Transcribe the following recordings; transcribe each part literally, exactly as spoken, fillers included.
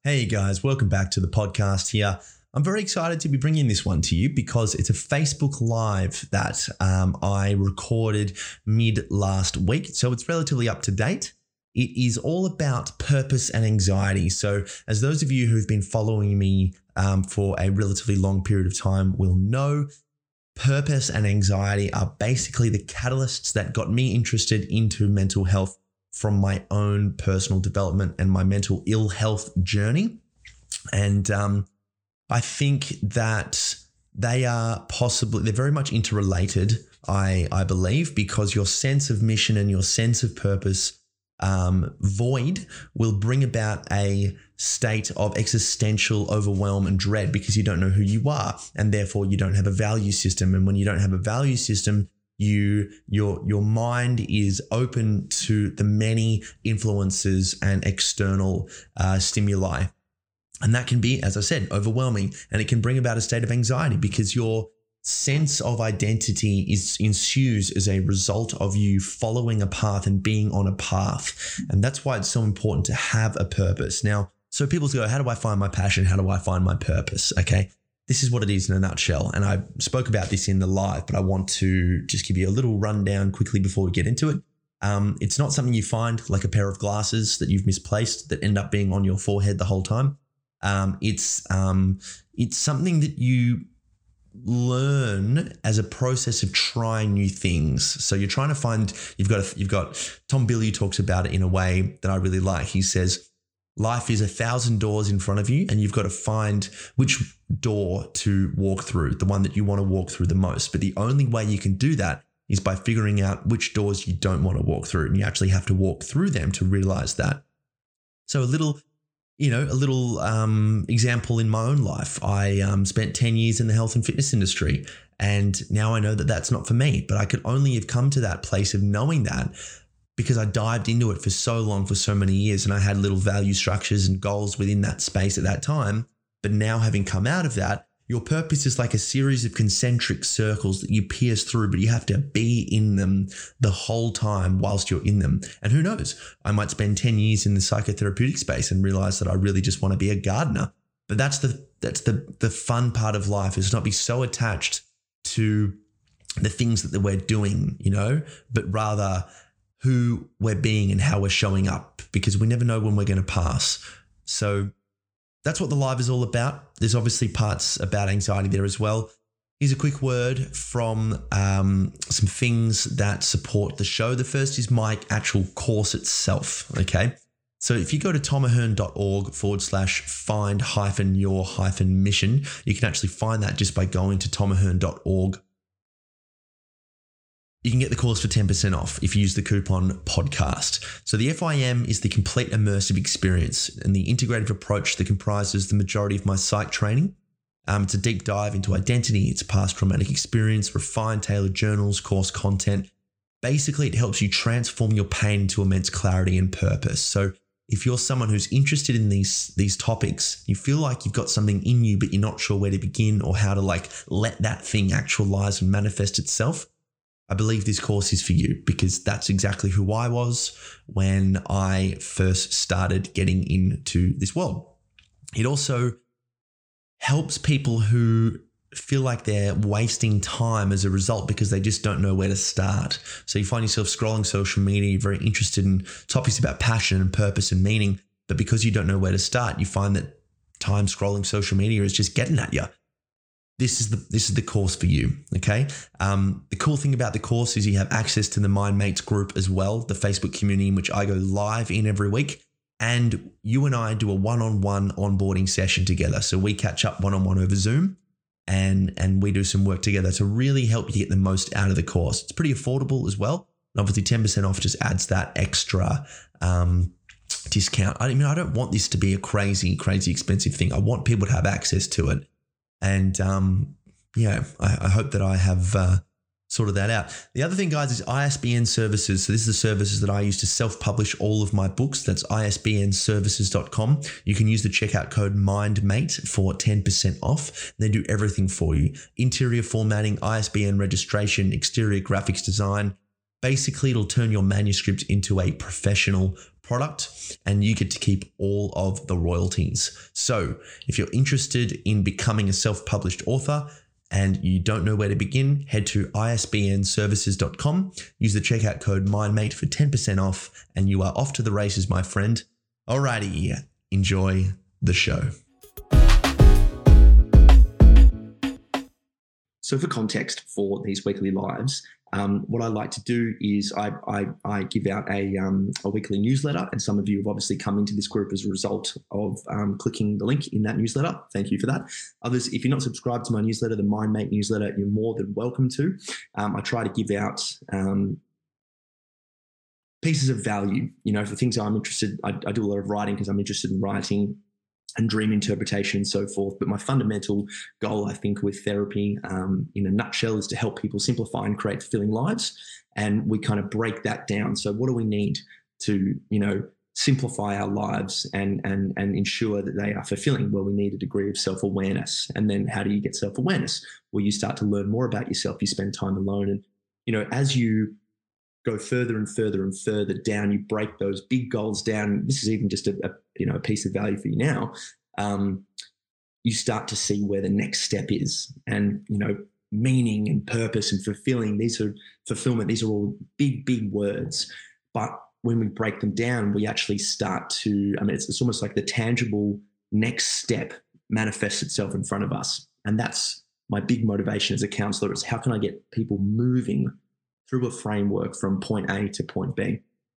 Hey guys, welcome back to the podcast here. I'm very excited to be bringing this one to you because it's a Facebook Live that um, I recorded mid last week. So it's relatively up to date. It is all about purpose and anxiety. So as those of you who've been following me um, for a relatively long period of time will know, purpose and anxiety are basically the catalysts that got me interested into mental health from my own personal development and my mental ill health journey. And um, I think that they are possibly, they're very much interrelated, I, I believe, because your sense of mission and your sense of purpose um, void will bring about a state of existential overwhelm and dread because you don't know who you are, and therefore you don't have a value system. And when you don't have a value system, You, your, your mind is open to the many influences and external uh, stimuli. And that can be, as I said, overwhelming, and it can bring about a state of anxiety because your sense of identity is ensues as a result of you following a path and being on a path. And that's why it's so important to have a purpose. Now, so people go, how do I find my passion? How do I find my purpose? Okay. This is what it is in a nutshell. And I spoke about this in the live, but I want to just give you a little rundown quickly before we get into it. Um, it's not something you find like a pair of glasses that you've misplaced that end up being on your forehead the whole time. Um, it's um, it's something that you learn as a process of trying new things. So you're trying to find, you've got, a, you've got Tom Bilyeu talks about it in a way that I really like. He says, life is a thousand doors in front of you, and you've got to find which door to walk through, the one that you want to walk through the most. But the only way you can do that is by figuring out which doors you don't want to walk through. And you actually have to walk through them to realize that. So a little, you know, a little um, example in my own life. I um, spent ten years in the health and fitness industry, and now I know that that's not for me. But I could only have come to that place of knowing that because I dived into it for so long, for so many years, and I had little value structures and goals within that space at that time. But now having come out of that, your purpose is like a series of concentric circles that you pierce through, but you have to be in them the whole time whilst you're in them. And who knows, I might spend ten years in the psychotherapeutic space and realize that I really just want to be a gardener. But that's the that's the the fun part of life, is not be so attached to the things that we're doing, you know, but rather who we're being and how we're showing up, because we never know when we're going to pass. So that's what the live is all about. There's obviously parts about anxiety there as well. Here's a quick word from um, some things that support the show. The first is my actual course itself. Okay. So if you go to tomahern.org forward slash find hyphen your hyphen mission, you can actually find that just by going to tomahern dot org. You can get the course for ten percent off if you use the coupon podcast. So the F I M is the complete immersive experience and the integrative approach that comprises the majority of my psych training. Um, it's a deep dive into identity, its past traumatic experience, refined tailored journals, course content. Basically, it helps you transform your pain into immense clarity and purpose. So if you're someone who's interested in these, these topics, you feel like you've got something in you, but you're not sure where to begin or how to like let that thing actualize and manifest itself, I believe this course is for you, because that's exactly who I was when I first started getting into this world. It also helps people who feel like they're wasting time as a result because they just don't know where to start. So you find yourself scrolling social media, you're very interested in topics about passion and purpose and meaning, but because you don't know where to start, you find that time scrolling social media is just getting at you. This is the this is the course for you, okay? Um, the cool thing about the course is you have access to the MindMates group as well, the Facebook community in which I go live in every week, and you and I do a one-on-one onboarding session together. So we catch up one-on-one over Zoom, and and we do some work together to really help you get the most out of the course. It's pretty affordable as well. And obviously ten percent off just adds that extra um, discount. I mean, I don't want this to be a crazy, crazy expensive thing. I want people to have access to it. And um, yeah, I, I hope that I have uh, sorted that out. The other thing, guys, is I S B N services. So this is the services that I use to self-publish all of my books. That's I S B N services dot com. You can use the checkout code MindMate for ten percent off. They do everything for you. Interior formatting, I S B N registration, exterior graphics design. Basically, it'll turn your manuscript into a professional product, and you get to keep all of the royalties. So if you're interested in becoming a self-published author and you don't know where to begin, head to I S B N services dot com, use the checkout code MindMate for ten percent off, and you are off to the races, my friend. Alrighty, enjoy the show. So for context for these weekly lives, um, what I like to do is I, I, I give out a, um, a weekly newsletter, and some of you have obviously come into this group as a result of um, clicking the link in that newsletter. Thank you for that. Others, if you're not subscribed to my newsletter, the MindMate newsletter, you're more than welcome to. Um, I try to give out um, pieces of value, you know, for things I'm interested. I, I do a lot of writing because I'm interested in writing and dream interpretation and so forth. But my fundamental goal, I think, with therapy um, in a nutshell is to help people simplify and create fulfilling lives. And we kind of break that down. So what do we need to, you know, simplify our lives and, and, and ensure that they are fulfilling? Well, we need a degree of self-awareness. And then how do you get self-awareness? Well, you start to learn more about yourself. You spend time alone. And, you know, as you go further and further and further down, you break those big goals down. This is even just a, a you know a piece of value for you now. Um, you start to see where the next step is, and you know meaning and purpose and fulfilling. These are fulfillment. These are all big, big words. But when we break them down, we actually start to. I mean, it's, it's almost like the tangible next step manifests itself in front of us, and that's my big motivation as a counselor. Is how can I get people moving through a framework from point A to point B.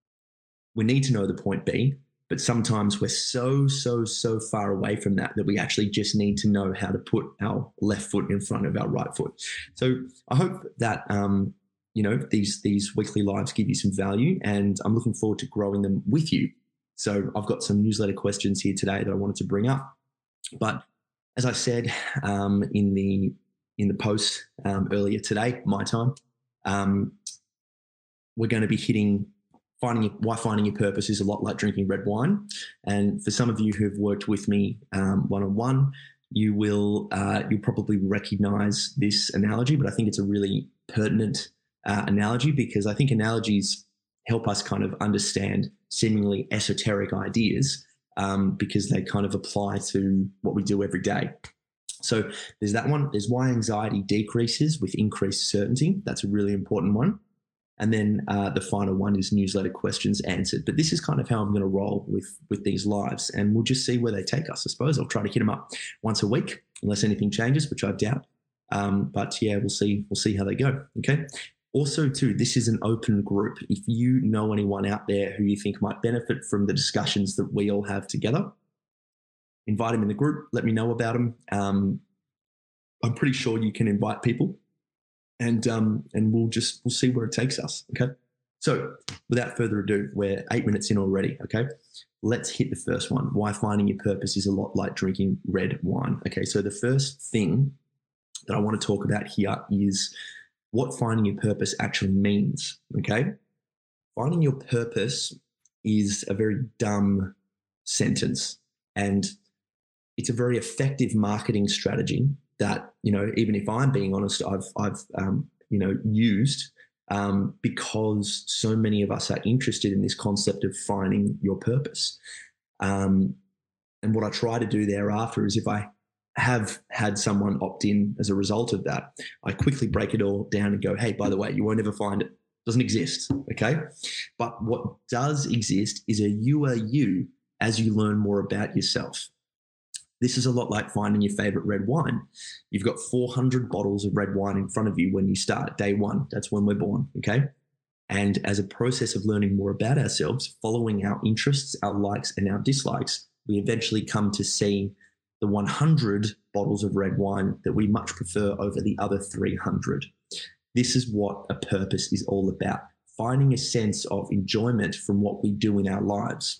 We need to know the point B, but sometimes we're so, so, so far away from that that we actually just need to know how to put our left foot in front of our right foot. So I hope that, um, you know, these, these weekly lives give you some value, and I'm looking forward to growing them with you. So I've got some newsletter questions here today that I wanted to bring up. But as I said um, in the in the post um, earlier today, my time, Um, we're going to be hitting finding why finding your purpose is a lot like drinking red wine. And for some of you who've worked with me um, one-on-one, you will uh, you'll probably recognize this analogy, but I think it's a really pertinent uh, analogy, because I think analogies help us kind of understand seemingly esoteric ideas um, because they kind of apply to what we do every day. So there's that one. There's why anxiety decreases with increased certainty. That's a really important one. And then uh, the final one is newsletter questions answered. But this is kind of how I'm going to roll with, with these lives, and we'll just see where they take us. I suppose I'll try to hit them up once a week, unless anything changes, which I doubt. Um, but yeah, we'll see. We'll see how they go. Okay. Also, too, this is an open group. If you know anyone out there who you think might benefit from the discussions that we all have together, invite them in the group. Let me know about them. Um, I'm pretty sure you can invite people, and um, and we'll just we'll see where it takes us. Okay. So without further ado, we're eight minutes in already. Okay. Let's hit the first one. Why finding your purpose is a lot like drinking red wine. Okay. So the first thing that I want to talk about here is what finding your purpose actually means. Okay. Finding your purpose is a very dumb sentence, and it's a very effective marketing strategy that, you know, even if I'm being honest, I've, I've, um, you know, used um, because so many of us are interested in this concept of finding your purpose. Um, and what I try to do thereafter is, if I have had someone opt in as a result of that, I quickly break it all down and go, hey, by the way, you won't ever find it. It doesn't exist. Okay. But what does exist is a you are you as you learn more about yourself. This is a lot like finding your favorite red wine. You've got four hundred bottles of red wine in front of you when you start, day one. That's when we're born, okay? And as a process of learning more about ourselves, following our interests, our likes, and our dislikes, we eventually come to see the one hundred bottles of red wine that we much prefer over the other three hundred. This is what a purpose is all about, finding a sense of enjoyment from what we do in our lives.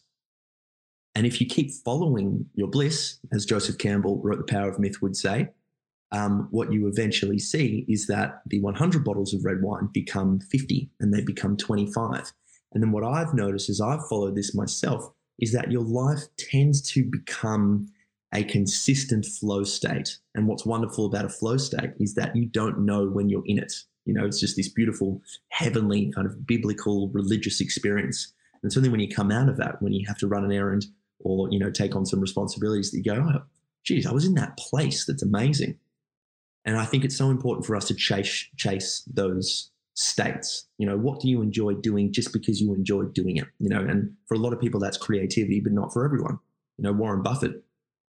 And if you keep following your bliss, as Joseph Campbell wrote The Power of Myth would say, um, what you eventually see is that the one hundred bottles of red wine become fifty, and they become twenty-five. And then what I've noticed as I've followed this myself is that your life tends to become a consistent flow state. And what's wonderful about a flow state is that you don't know when you're in it. You know, it's just this beautiful, heavenly kind of biblical religious experience. And it's only when you come out of that, when you have to run an errand or, you know, take on some responsibilities that you go, oh, geez, I was in that place. That's amazing. And I think it's so important for us to chase chase those states. You know, what do you enjoy doing just because you enjoy doing it? You know, and for a lot of people, that's creativity, but not for everyone. You know, Warren Buffett,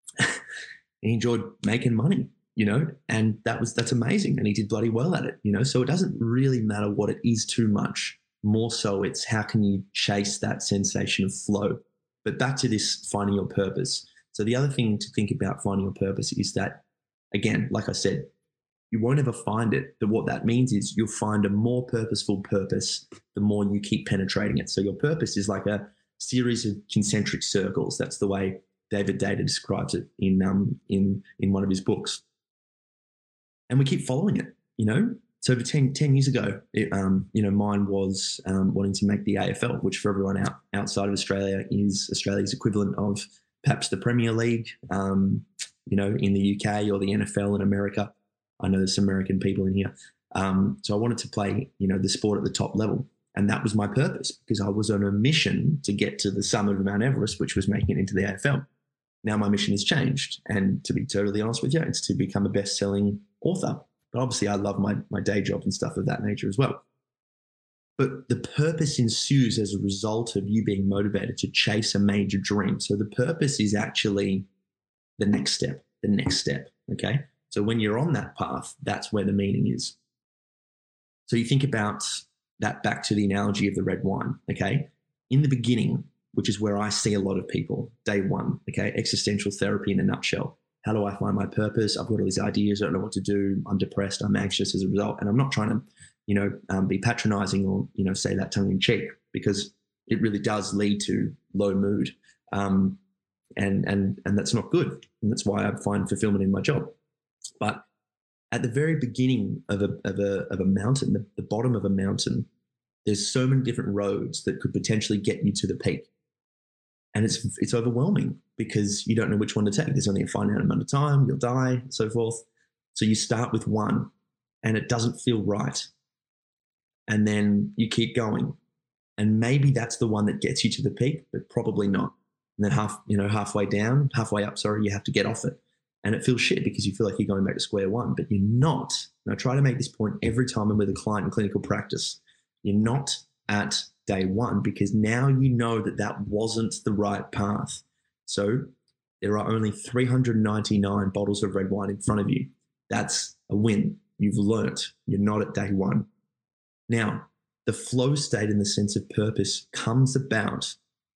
he enjoyed making money, you know, and that was that's amazing. And he did bloody well at it, you know. So it doesn't really matter what it is too much. More so, it's how can you chase that sensation of flow. But back to this finding your purpose. So the other thing to think about finding your purpose is that, again, like I said, you won't ever find it. But what that means is you'll find a more purposeful purpose the more you keep penetrating it. So your purpose is like a series of concentric circles. That's the way David Deida describes it in um in in one of his books. And we keep following it, you know. So over ten, ten years ago, it, um, you know, mine was um, wanting to make the A F L, which for everyone out, outside of Australia is Australia's equivalent of perhaps the Premier League, um, you know, in the U K, or the N F L in America. I know there's some American people in here. Um, so I wanted to play, you know, the sport at the top level. And that was my purpose, because I was on a mission to get to the summit of Mount Everest, which was making it into the A F L. Now my mission has changed. And to be totally honest with you, it's to become a best-selling author. But obviously I love my, my day job and stuff of that nature as well. But the purpose ensues as a result of you being motivated to chase a major dream. So the purpose is actually the next step, the next step, okay? So when you're on that path, that's where the meaning is. So you think about that back to the analogy of the red wine, okay? In the beginning, which is where I see a lot of people, day one, okay? Existential therapy in a nutshell. How do I find my purpose? I've got all these ideas. I don't know what to do. I'm depressed. I'm anxious as a result. And I'm not trying to, you know, um, be patronizing or, you know, say that tongue in cheek, because it really does lead to low mood. Um, and, and, and that's not good. And that's why I find fulfillment in my job. But at the very beginning of a, of a, of a mountain, the, the bottom of a mountain, there's so many different roads that could potentially get you to the peak. And it's it's overwhelming because you don't know which one to take. There's only a finite amount of time, you'll die, and so forth. So you start with one and it doesn't feel right. And then you keep going. And maybe that's the one that gets you to the peak, but probably not. And then half, you know, halfway down, halfway up, sorry, you have to get off it. And it feels shit because you feel like you're going back to square one, but you're not. And I try to make this point every time I'm with a client in clinical practice. You're not at day one, because now you know that that wasn't the right path. So there are only three hundred ninety-nine bottles of red wine in front of you. That's a win. You've learnt. You're not at day one. Now, the flow state in the sense of purpose comes about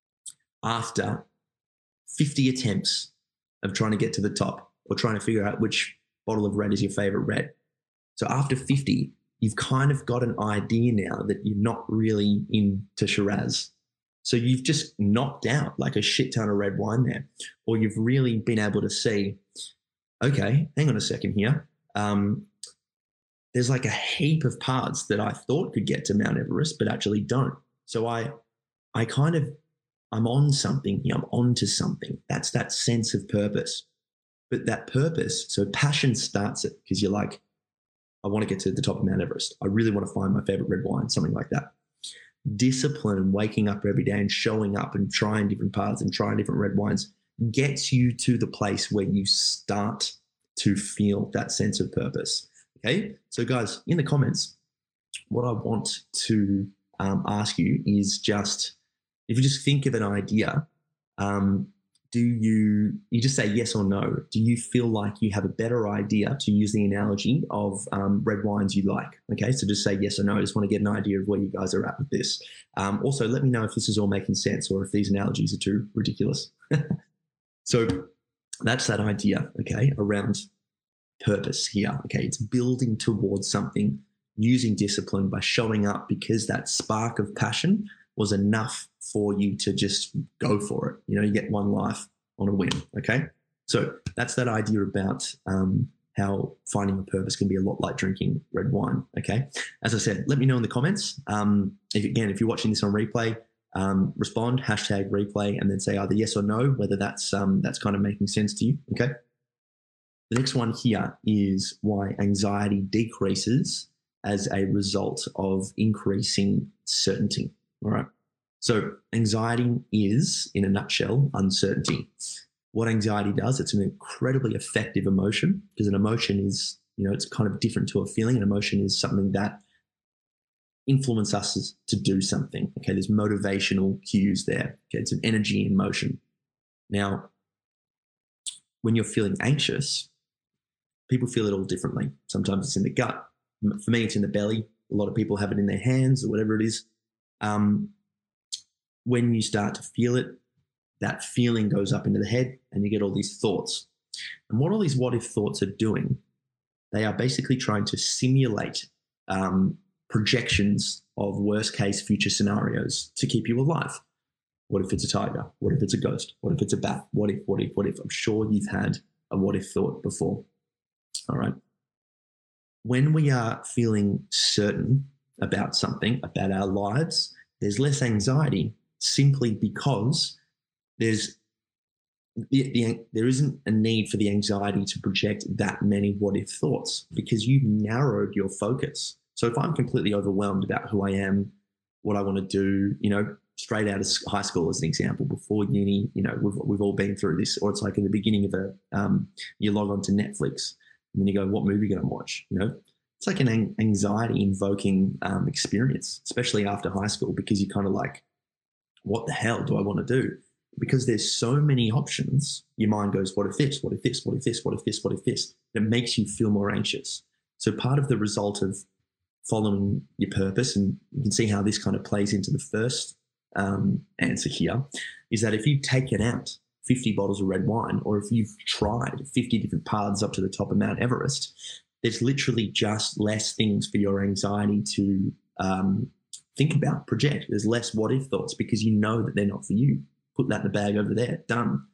after fifty attempts of trying to get to the top, or trying to figure out which bottle of red is your favorite red. So after fifty, you've kind of got an idea now that you're not really into Shiraz. So you've just knocked out like a shit ton of red wine there. Or you've really been able to see, okay, hang on a second here. Um, there's like a heap of parts that I thought could get to Mount Everest, but actually don't. So I, I kind of, I'm on something here. I'm onto something. That's that sense of purpose. But that purpose, so passion starts it because you're like, I want to get to the top of Mount Everest. I really want to find my favorite red wine, something like that. Discipline and waking up every day and showing up and trying different paths and trying different red wines gets you to the place where you start to feel that sense of purpose. Okay. So guys, in the comments, what I want to um, ask you is just, if you just think of an idea, um, do you, you just say yes or no? Do you feel like you have a better idea, to use the analogy of um, red wines you like? Okay, so just say yes or no. I just want to get an idea of where you guys are at with this. Um, also, let me know if this is all making sense or if these analogies are too ridiculous. So that's that idea, okay, around purpose here. Okay, it's building towards something, using discipline by showing up because that spark of passion was enough for you to just go for it. You know, you get one life on a win, okay? So that's that idea about um, how finding a purpose can be a lot like drinking red wine, okay? As I said, let me know in the comments. Um, if, again, if you're watching this on replay, um, respond, hashtag replay, and then say either yes or no, whether that's um, that's kind of making sense to you, okay? The next one here is why anxiety decreases as a result of increasing certainty. All right. So anxiety is, in a nutshell, uncertainty. What anxiety does, it's an incredibly effective emotion, because an emotion is, you know, it's kind of different to a feeling. An emotion is something that influences us to do something. Okay, there's motivational cues there. Okay, it's an energy in motion. Now, when you're feeling anxious, people feel it all differently. Sometimes it's in the gut. For me, it's in the belly. A lot of people have it in their hands or whatever it is. Um, when you start to feel it, that feeling goes up into the head and you get all these thoughts. And what all these what if thoughts are doing, they are basically trying to simulate um, projections of worst case future scenarios to keep you alive. What if it's a tiger? What if it's a ghost? What if it's a bat? What if, what if, what if? I'm sure you've had a what if thought before. All right. When we are feeling certain about something, about our lives, there's less anxiety simply because there's the, the, there isn't a need for the anxiety to project that many what if thoughts, because you've narrowed your focus. So if I'm completely overwhelmed about who I am, what I want to do, you know, straight out of high school as an example, before uni, you know, we've, we've all been through this, or it's like in the beginning of a, um, you log on to Netflix and then you go, what movie are you going to watch? You know, it's like an anxiety invoking um, experience, especially after high school, because you're kind of like, what the hell do I want to do? Because there's so many options, your mind goes, what if this, what if this, what if this, what if this, what if this? It makes you feel more anxious. So part of the result of following your purpose, and you can see how this kind of plays into the first um, answer here, is that if you take it out, fifty bottles of red wine, or if you've tried fifty different paths up to the top of Mount Everest, there's literally just less things for your anxiety to um, think about, project. There's less what if thoughts because you know that they're not for you. Put that in the bag over there, done.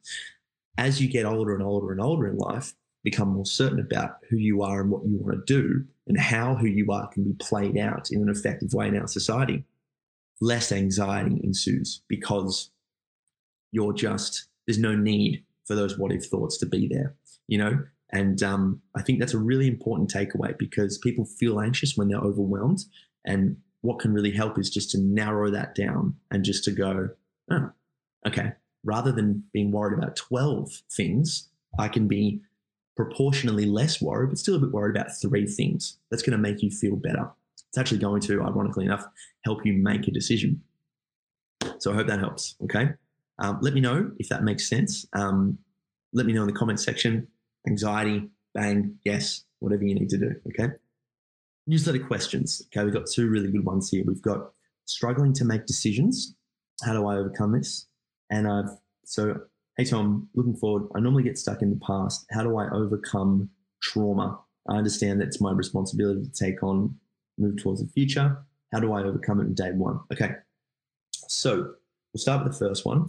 As you get older and older and older in life, become more certain about who you are and what you want to do and how who you are can be played out in an effective way in our society, less anxiety ensues because you're just, there's no need for those what if thoughts to be there, you know? And um, I think that's a really important takeaway, because people feel anxious when they're overwhelmed. And what can really help is just to narrow that down and just to go, oh, okay, rather than being worried about twelve things, I can be proportionally less worried, but still a bit worried about three things. That's going to make you feel better. It's actually going to, ironically enough, help you make a decision. So I hope that helps, okay? Um, let me know if that makes sense. Um, let me know in the comment section. Anxiety, bang, yes, whatever you need to do, okay? Newsletter questions. Okay, we've got two really good ones here. We've got struggling to make decisions. How do I overcome this? And I've, so, hey Tom, looking forward. I normally get stuck in the past. How do I overcome trauma? I understand that it's my responsibility to take on, move towards the future. How do I overcome it in day one? Okay, so we'll start with the first one.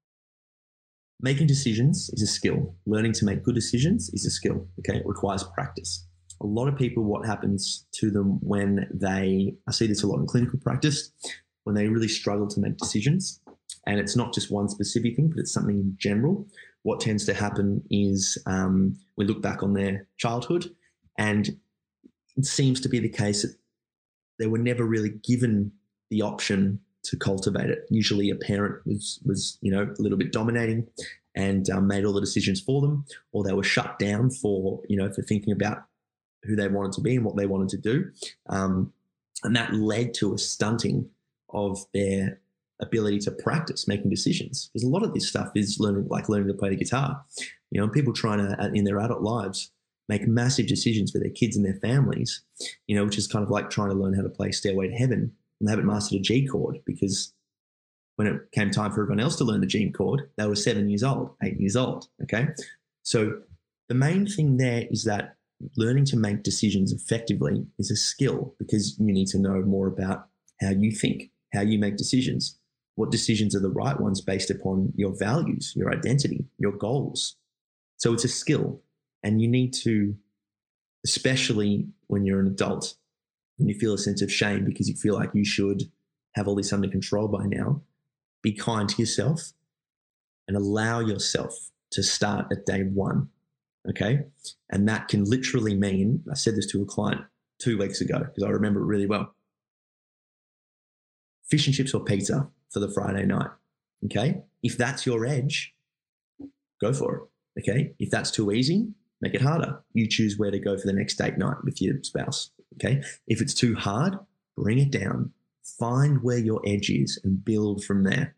Making decisions is a skill. Learning to make good decisions is a skill. Okay, it requires practice. A lot of people, what happens to them when they, I see this a lot in clinical practice, when they really struggle to make decisions, and it's not just one specific thing, but it's something in general. What tends to happen is um, we look back on their childhood, and it seems to be the case that they were never really given the option to cultivate it. Usually a parent was, was you know, a little bit dominating and um, made all the decisions for them, or they were shut down for, you know, for thinking about who they wanted to be and what they wanted to do. Um, and that led to a stunting of their ability to practice making decisions. Because a lot of this stuff is learning, like learning to play the guitar. You know, people trying to, in their adult lives, make massive decisions for their kids and their families, you know, which is kind of like trying to learn how to play Stairway to Heaven, and they haven't mastered a G chord, because when it came time for everyone else to learn the G chord, they were seven years old, eight years old, okay? So the main thing there is that learning to make decisions effectively is a skill, because you need to know more about how you think, how you make decisions, what decisions are the right ones based upon your values, your identity, your goals. So it's a skill, and you need to, especially when you're an adult, when you feel a sense of shame because you feel like you should have all this under control by now, be kind to yourself and allow yourself to start at day one, okay? And that can literally mean, I said this to a client two weeks ago because I remember it really well, fish and chips or pizza. for the Friday night. Okay. If that's your edge, go for it. Okay. If that's too easy, make it harder. You choose where to go for the next date night with your spouse. Okay. If it's too hard, bring it down. Find where your edge is and build from there.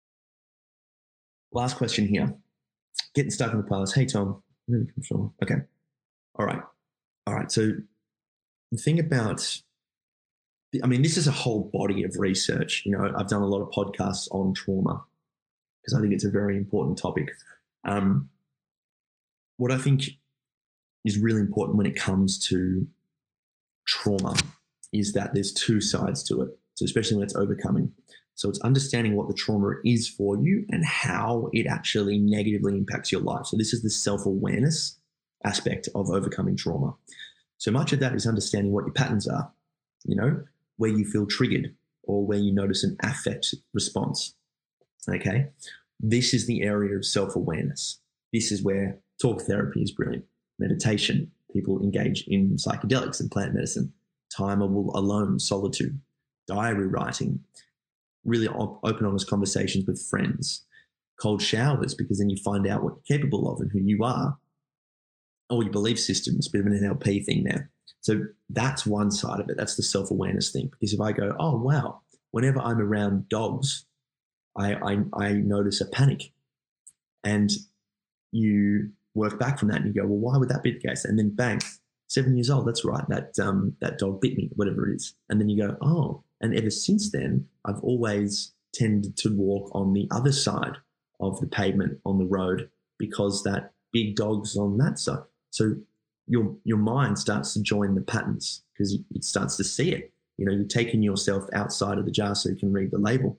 Last question here. Getting stuck in the past. Hey, Tom. Okay. All right. All right. So the thing about, I mean, this is a whole body of research. You know, I've done a lot of podcasts on trauma because I think it's a very important topic. Um, what I think is really important when it comes to trauma is that there's two sides to it. So especially when it's overcoming. So it's understanding what the trauma is for you and how it actually negatively impacts your life. So this is the self-awareness aspect of overcoming trauma. So much of that is understanding what your patterns are, you know, where you feel triggered or where you notice an affect response. Okay. This is the area of self-awareness. This is where talk therapy is brilliant. Meditation, people engage in psychedelics and plant medicine, time alone, solitude, diary writing, really open, honest conversations with friends, cold showers, because then you find out what you're capable of and who you are, or your belief systems, a bit of an N L P thing there. So that's one side of it. That's the self-awareness thing. Because if I go, oh, wow, whenever I'm around dogs, I, I, I notice a panic. And you work back from that and you go, well, why would that be the case? And then bang, seven years old, that's right, that um, that dog bit me, whatever it is. And then you go, oh, and ever since then, I've always tended to walk on the other side of the pavement on the road because that big dog's on that side. So your your mind starts to join the patterns because it starts to see it. You know, you're taking yourself outside of the jar so you can read the label.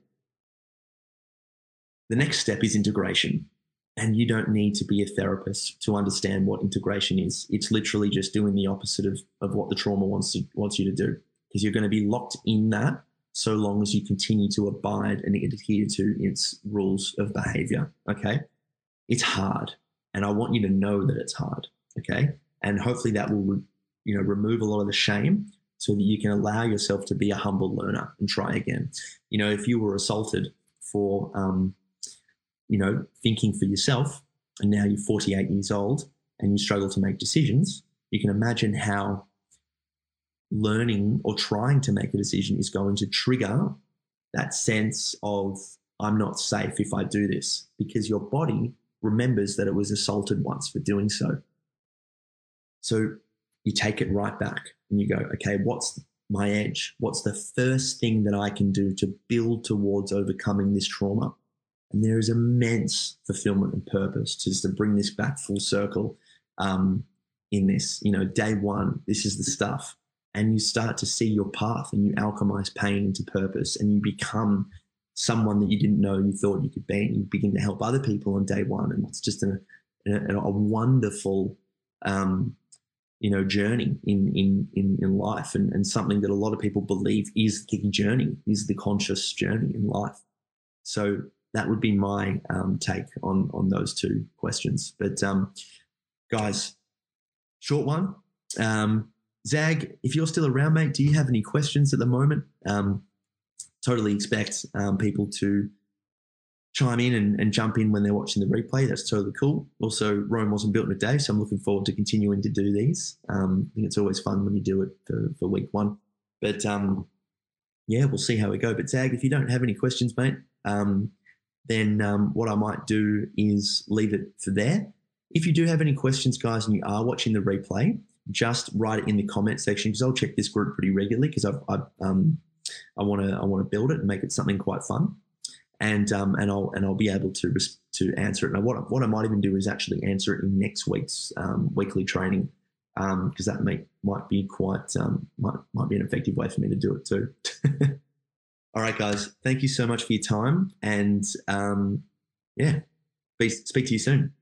The next step is integration. And you don't need to be a therapist to understand what integration is. It's literally just doing the opposite of, of what the trauma wants to wants you to do, because you're going to be locked in that so long as you continue to abide and adhere to its rules of behavior. Okay. It's hard. And I want you to know that it's hard. Okay. And hopefully that will, you know, remove a lot of the shame so that you can allow yourself to be a humble learner and try again. You know, if you were assaulted for, um, you know, thinking for yourself, and now you're forty-eight years old and you struggle to make decisions, you can imagine how learning or trying to make a decision is going to trigger that sense of, I'm not safe if I do this, because your body remembers that it was assaulted once for doing so. So you take it right back and you go, okay, what's my edge? What's the first thing that I can do to build towards overcoming this trauma? And there is immense fulfillment and purpose just to bring this back full circle um, in this. You know, day one, this is the stuff. And you start to see your path and you alchemize pain into purpose and you become someone that you didn't know you thought you could be. And you begin to help other people on day one. And it's just a, a, a wonderful, um, you know, journey in, in, in, in life and, and something that a lot of people believe is the journey, is the conscious journey in life. So that would be my um, take on, on those two questions. But um, guys, short one. Um, Zag, if you're still around, mate, do you have any questions at the moment? Um, totally expect um, people to chime in and, and jump in when they're watching the replay. That's totally cool. Also, Rome wasn't built in a day, so I'm looking forward to continuing to do these. Um, I think it's always fun when you do it for, for week one. But um, yeah, we'll see how we go. But Zag, if you don't have any questions, mate, um, then um, what I might do is leave it for there. If you do have any questions, guys, and you are watching the replay, just write it in the comment section because I'll check this group pretty regularly because I've, I've um, I want to I want to build it and make it something quite fun, and um, and I'll and I'll be able to to answer it. And what what I might even do is actually answer it in next week's um, weekly training because um, that may, might be quite um, might might be an effective way for me to do it too. All right, guys, thank you so much for your time, and um, yeah, speak to you soon.